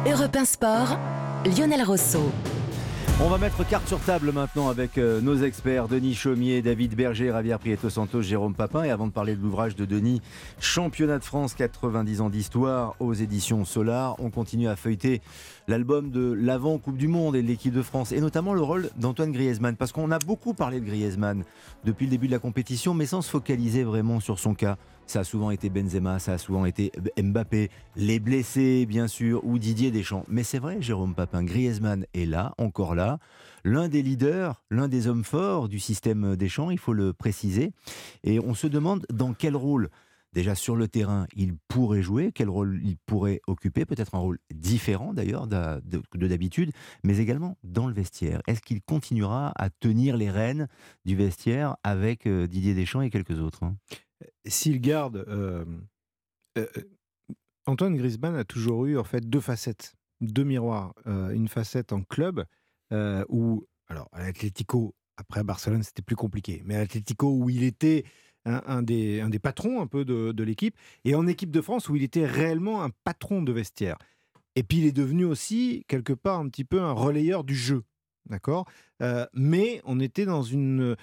Europe 1 Sport, Lionel Rosso. On va mettre carte sur table maintenant avec nos experts Denis Chaumier, David Berger, Javier Prieto Santos, Jérôme Papin. Et avant de parler de l'ouvrage de Denis, Championnat de France, 90 ans d'histoire aux éditions Solar, on continue à feuilleter l'album de l'avant Coupe du Monde et de l'équipe de France, et notamment le rôle d'Antoine Griezmann, parce qu'on a beaucoup parlé de Griezmann depuis le début de la compétition, mais sans se focaliser vraiment sur son cas. Ça a souvent été Benzema, ça a souvent été Mbappé, les blessés bien sûr, ou Didier Deschamps. Mais c'est vrai, Jérôme Papin, Griezmann est là, encore là, l'un des leaders, l'un des hommes forts du système Deschamps, il faut le préciser. Et on se demande dans quel rôle, déjà sur le terrain, il pourrait jouer, quel rôle il pourrait occuper, peut-être un rôle différent d'ailleurs de d'habitude, mais également dans le vestiaire. Est-ce qu'il continuera à tenir les rênes du vestiaire avec Didier Deschamps et quelques autres, S'il garde, Antoine Griezmann a toujours eu en fait deux facettes, deux miroirs. Une facette en club où, alors à l'Atlético, après à Barcelone c'était plus compliqué, mais à l'Atlético où il était un des patrons un peu de l'équipe, et en équipe de France où il était réellement un patron de vestiaire. Et puis il est devenu aussi quelque part un petit peu un relayeur du jeu. D'accord, mais on était dans une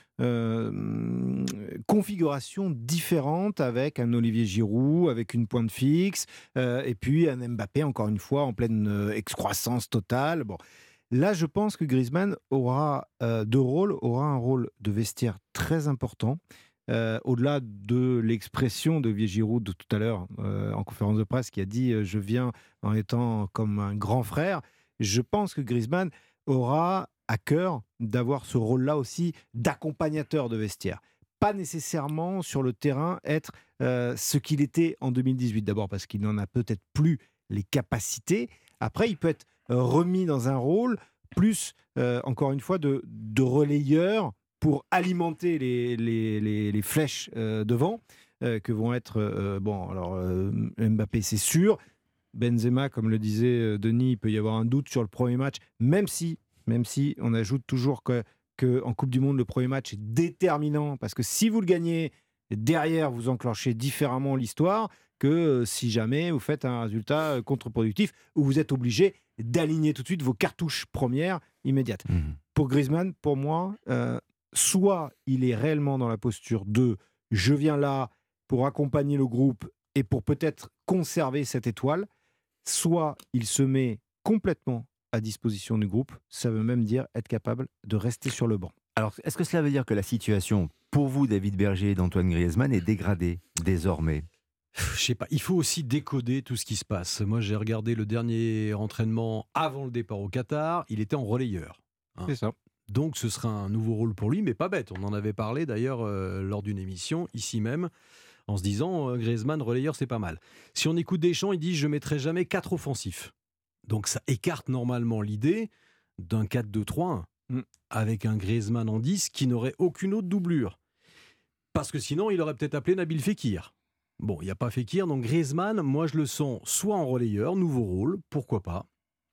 configuration différente avec un Olivier Giroud, avec une pointe fixe, et puis un Mbappé, encore une fois, en pleine excroissance totale. Bon. Là, je pense que Griezmann aura un rôle de vestiaire très important. Au-delà de l'expression de Olivier Giroud de tout à l'heure en conférence de presse qui a dit « je viens en étant comme un grand frère », je pense que Griezmann aura à cœur d'avoir ce rôle-là aussi d'accompagnateur de vestiaire. Pas nécessairement sur le terrain être ce qu'il était en 2018. D'abord parce qu'il n'en a peut-être plus les capacités. Après, il peut être remis dans un rôle plus, encore une fois, de relayeur pour alimenter les flèches devant, que vont être, Mbappé, c'est sûr. Benzema, comme le disait Denis, il peut y avoir un doute sur le premier match, même si on ajoute toujours que en Coupe du Monde, le premier match est déterminant, parce que si vous le gagnez, derrière, vous enclenchez différemment l'histoire que si jamais vous faites un résultat contre-productif, où vous êtes obligé d'aligner tout de suite vos cartouches premières immédiates. Pour Griezmann, pour moi, soit il est réellement dans la posture de « je viens là pour accompagner le groupe et pour peut-être conserver cette étoile », soit il se met complètement à disposition du groupe, ça veut même dire être capable de rester sur le banc. Alors, est-ce que cela veut dire que la situation, pour vous, David Berger et d'Antoine Griezmann, est dégradée désormais ? Je sais pas, il faut aussi décoder tout ce qui se passe. Moi, j'ai regardé le dernier entraînement avant le départ au Qatar, il était en relayeur. C'est ça. Donc, ce sera un nouveau rôle pour lui, mais pas bête. On en avait parlé d'ailleurs lors d'une émission, ici même, en se disant Griezmann, relayeur, c'est pas mal. Si on écoute Deschamps, il dit « je mettrai jamais 4 offensifs ». Donc ça écarte normalement l'idée d'un 4-2-3-1 avec un Griezmann en 10 qui n'aurait aucune autre doublure. Parce que sinon, il aurait peut-être appelé Nabil Fekir. Bon, il n'y a pas Fekir, donc Griezmann, moi je le sens soit en relayeur, nouveau rôle, pourquoi pas.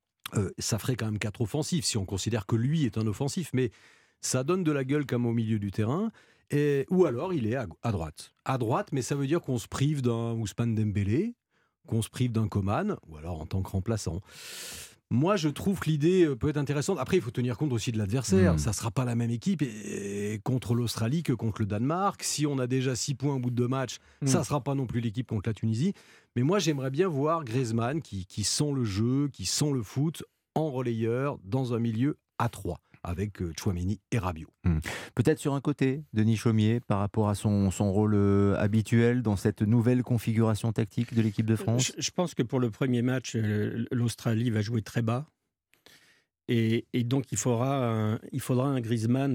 Ça ferait quand même 4 offensifs si on considère que lui est un offensif, mais ça donne de la gueule comme au milieu du terrain. Ou alors il est à droite. À droite, mais ça veut dire qu'on se prive d'un Ousmane Dembélé, qu'on se prive d'un Coman, ou alors en tant que remplaçant. Moi, je trouve que l'idée peut être intéressante. Après, il faut tenir compte aussi de l'adversaire. Ça ne sera pas la même équipe contre l'Australie que contre le Danemark. Si on a déjà 6 points au bout de 2 matchs, ça ne sera pas non plus l'équipe contre la Tunisie. Mais moi, j'aimerais bien voir Griezmann qui sent le jeu, qui sent le foot, en relayeur, dans un milieu à 3. Avec Tchouaméni et Rabiot. Peut-être sur un côté, Denis Chaumier, par rapport à son rôle habituel dans cette nouvelle configuration tactique de l'équipe de France. Je pense que pour le premier match, l'Australie va jouer très bas. Et donc, il faudra un Griezmann,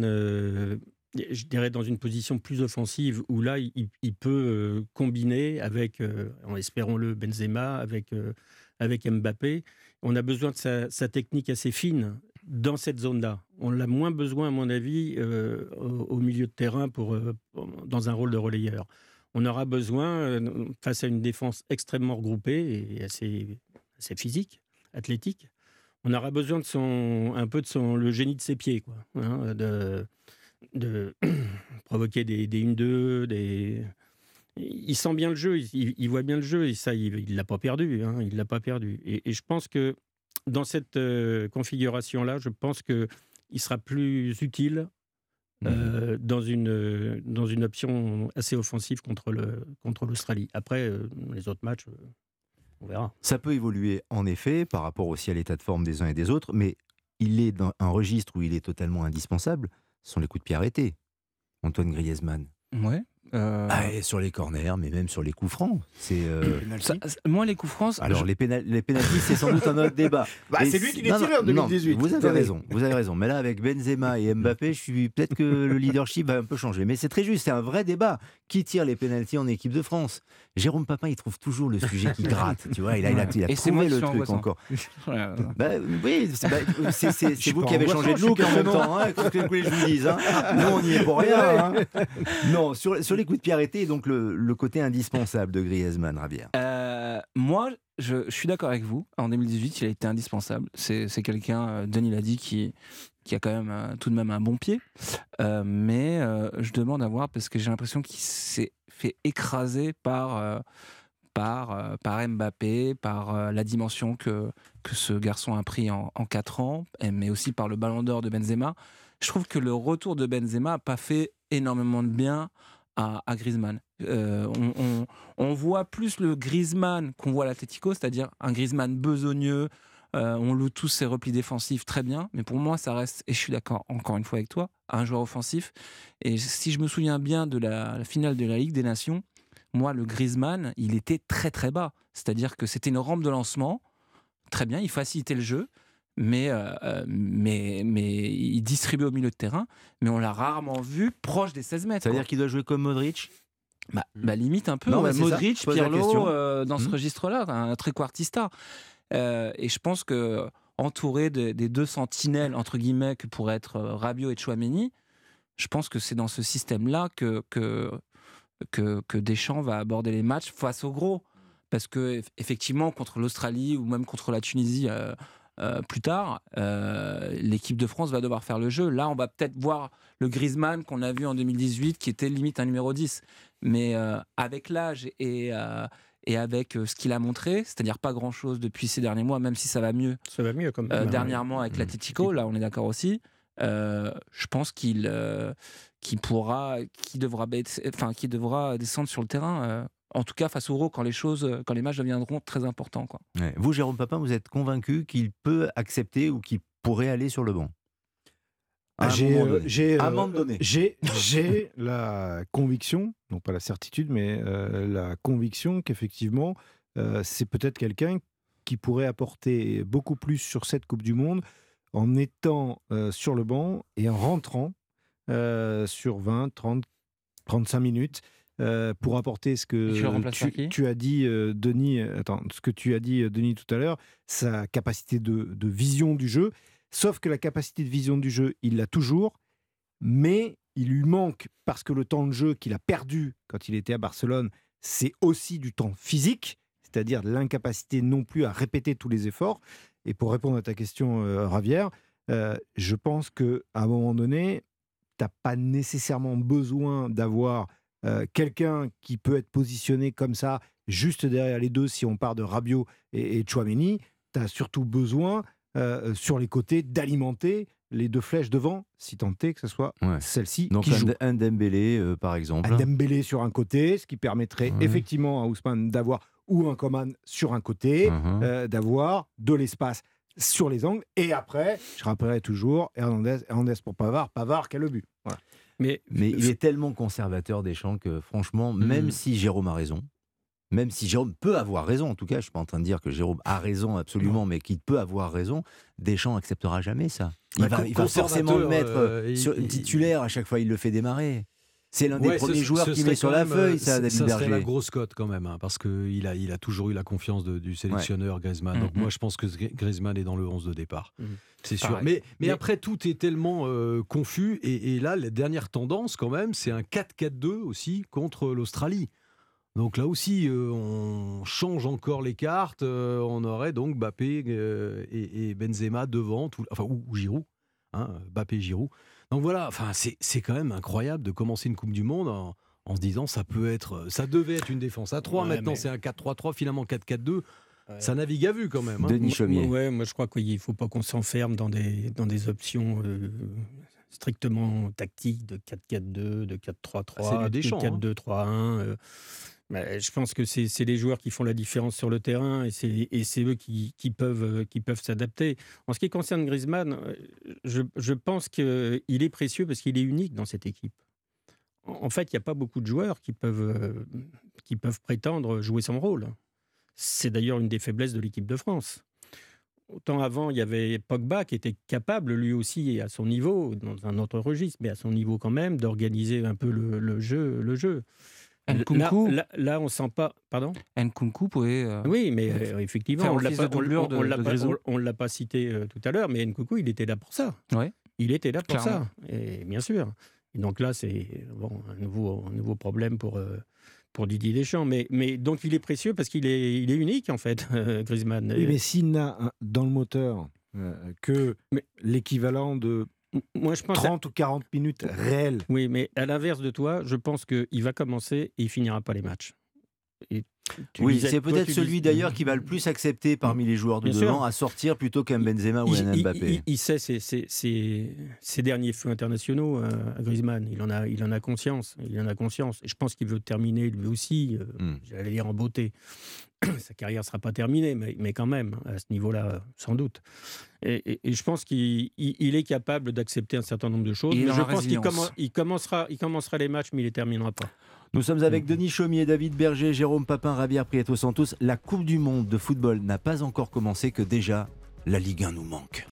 je dirais, dans une position plus offensive, où là, il peut combiner avec, espérons-le, Benzema, avec Mbappé. On a besoin de sa technique assez fine dans cette zone-là. On l'a moins besoin, à mon avis, au milieu de terrain dans un rôle de relayeur. On aura besoin, face à une défense extrêmement regroupée et assez physique, athlétique, on aura besoin de le génie de ses pieds, quoi, de provoquer des 1-2, il sent bien le jeu, il voit bien le jeu, et ça, il l'a pas perdu. Il l'a pas perdu. Et je pense que dans cette configuration-là, je pense qu'il sera plus utile dans une option assez offensive contre l'Australie. Après, les autres matchs, on verra. Ça peut évoluer en effet par rapport aussi à l'état de forme des uns et des autres, mais il est dans un registre où il est totalement indispensable, ce sont les coups de pied arrêtés. Antoine Griezmann. Ouais. Et sur les corners, mais même sur les coups francs. Moi, les coups francs. Alors, les pénaltys, c'est sans doute un autre débat. C'est lui qui les tire en 2018. Vous avez raison. Mais là, avec Benzema et Mbappé, peut-être que le leadership va un peu changer. Mais c'est très juste, c'est un vrai débat. Qui tire les pénaltys en équipe de France? Jérôme Papin, il trouve toujours le sujet qui gratte. Tu vois, il a trouvé le truc encore. Oui, c'est vous qui avez changé de look en même temps. Qu'est-ce que vous voulez que je vous dise? Nous, on n'y est pour rien. Non, sur les coups de pied arrêtés, donc le côté indispensable de Griezmann, Ravière. Moi, je suis d'accord avec vous. En 2018, il a été indispensable. C'est quelqu'un, Denis l'a dit, qui a quand même tout de même un bon pied. Mais je demande à voir parce que j'ai l'impression qu'il s'est fait écraser par Mbappé, par la dimension que ce garçon a pris en 4 ans, mais aussi par le ballon d'or de Benzema. Je trouve que le retour de Benzema n'a pas fait énormément de bien à Griezmann. On voit plus le Griezmann qu'on voit à l'Atlético, c'est-à-dire un Griezmann besogneux. On loue tous ses replis défensifs très bien, mais pour moi ça reste, et je suis d'accord encore une fois avec toi, un joueur offensif. Et si je me souviens bien de la finale de la Ligue des Nations, moi le Griezmann, il était très très bas, c'est-à-dire que c'était une rampe de lancement, très bien, il facilitait le jeu, mais il distribuait au milieu de terrain, mais on l'a rarement vu proche des 16 mètres. Ça veut dire qu'il doit jouer comme Modric? Limite un peu, non, Modric, Pirlo, dans ce registre-là, un trequartista. Et je pense que entouré des deux sentinelles entre guillemets que pourraient être Rabiot et Tchouaméni, je pense que c'est dans ce système-là que Deschamps va aborder les matchs face au gros, parce que effectivement contre l'Australie ou même contre la Tunisie plus tard, l'équipe de France va devoir faire le jeu. Là, on va peut-être voir le Griezmann qu'on a vu en 2018, qui était limite un numéro 10, mais avec l'âge et avec ce qu'il a montré, c'est-à-dire pas grand-chose depuis ces derniers mois, même si ça va mieux. Ça va mieux comme dernièrement avec l'Atlético, là on est d'accord aussi. Je pense qu'il devra descendre sur le terrain. En tout cas face au Gros, quand les matchs deviendront très importants, quoi. Ouais. Vous, Jérôme Papin, vous êtes convaincu qu'il peut accepter ou qu'il pourrait aller sur le banc? J'ai la conviction, non pas la certitude, mais la conviction qu'effectivement, c'est peut-être quelqu'un qui pourrait apporter beaucoup plus sur cette Coupe du Monde en étant sur le banc et en rentrant sur 20, 30, 35 minutes pour apporter ce que tu as dit, Denis. Ce que tu as dit, Denis, tout à l'heure, sa capacité de vision du jeu. Sauf que la capacité de vision du jeu, il l'a toujours, mais il lui manque, parce que le temps de jeu qu'il a perdu quand il était à Barcelone, c'est aussi du temps physique, c'est-à-dire l'incapacité non plus à répéter tous les efforts. Et pour répondre à ta question, Ravière, je pense qu'à un moment donné, tu n'as pas nécessairement besoin d'avoir quelqu'un qui peut être positionné comme ça, juste derrière les deux, si on part de Rabiot et Tchouaméni. Tu as surtout besoin sur les côtés, d'alimenter les deux flèches devant, si tant est que ce soit celle-ci qui joue. Donc un Dembélé, par exemple. Un Dembélé sur un côté, ce qui permettrait effectivement à Ousmane d'avoir, ou un Coman sur un côté, d'avoir de l'espace sur les angles. Et après, je rappellerai toujours, Hernandez pour Pavard qui a le but. Voilà. Mais il est tellement conservateur, Deschamps, que franchement, même si Jérôme a raison, même si Jérôme peut avoir raison, en tout cas, je ne suis pas en train de dire que Jérôme a raison absolument, mais qu'il peut avoir raison, Deschamps n'acceptera jamais ça. Il va forcément le mettre titulaire à chaque fois, il le fait démarrer. C'est l'un des premiers joueurs qui met sur la feuille, ça, David Berger. Ça serait la grosse cote quand même, parce qu'il a toujours eu la confiance du sélectionneur Griezmann. Donc moi, je pense que Griezmann est dans le 11 de départ. C'est sûr. Mais après, tout est tellement confus. Et là, la dernière tendance, quand même, c'est un 4-4-2 aussi contre l'Australie. Donc là aussi, on change encore les cartes. On aurait donc Mbappé et Benzema devant, ou Giroud, Mbappé et Giroud. Donc voilà, c'est quand même incroyable de commencer une Coupe du Monde en se disant ça devait être une défense à 3. Maintenant, c'est un 4-3-3, finalement 4-4-2. Ça navigue à vue quand même. Denis Chaumier. Moi je crois qu'il ne faut pas qu'on s'enferme dans des options strictement tactiques de 4-4-2, de 4-3-3, C'est du de Deschamps, 4-2-3-1. Je pense que c'est les joueurs qui font la différence sur le terrain et c'est eux qui peuvent s'adapter. En ce qui concerne Griezmann, je pense qu'il est précieux parce qu'il est unique dans cette équipe. En fait, il n'y a pas beaucoup de joueurs qui peuvent prétendre jouer son rôle. C'est d'ailleurs une des faiblesses de l'équipe de France. Autant avant, il y avait Pogba qui était capable, lui aussi, à son niveau, dans un autre registre, mais à son niveau quand même, d'organiser un peu le jeu. Nkunku, Là, on sent pas. Pardon ? Nkunku pouvait. Oui, mais effectivement, faire on office de doublure de Grisou. ne l'a pas cité tout à l'heure, mais Nkunku, il était là pour ça. Ouais. Il était là pour Clairement. ça, et bien sûr. Et donc là, c'est un nouveau problème pour Didier Deschamps. Mais donc, il est précieux parce qu'il est unique, en fait, Griezmann. Oui, mais s'il n'a dans le moteur que l'équivalent de moi, je pense 30 ou 40 minutes réelles. Oui, mais à l'inverse de toi, je pense qu'il va commencer et il finira pas les matchs. Oui, c'est peut-être celui d'ailleurs qui va le plus accepter parmi les joueurs de Bien devant sûr. à sortir plutôt qu'un Benzema ou un Mbappé. Il sait ses derniers feux internationaux à Griezmann. Il en a conscience. Et je pense qu'il veut terminer lui aussi, j'allais dire en beauté. Sa carrière ne sera pas terminée, mais quand même, à ce niveau-là, sans doute. Et je pense qu'il est capable d'accepter un certain nombre de choses. Il est Mais dans je la pense résilience. qu'il commencera les matchs, mais il ne les terminera pas. Nous sommes avec Denis Chaumier, David Berger, Jérôme Papin, Javier Prieto Santos. La Coupe du Monde de football n'a pas encore commencé que déjà la Ligue 1 nous manque.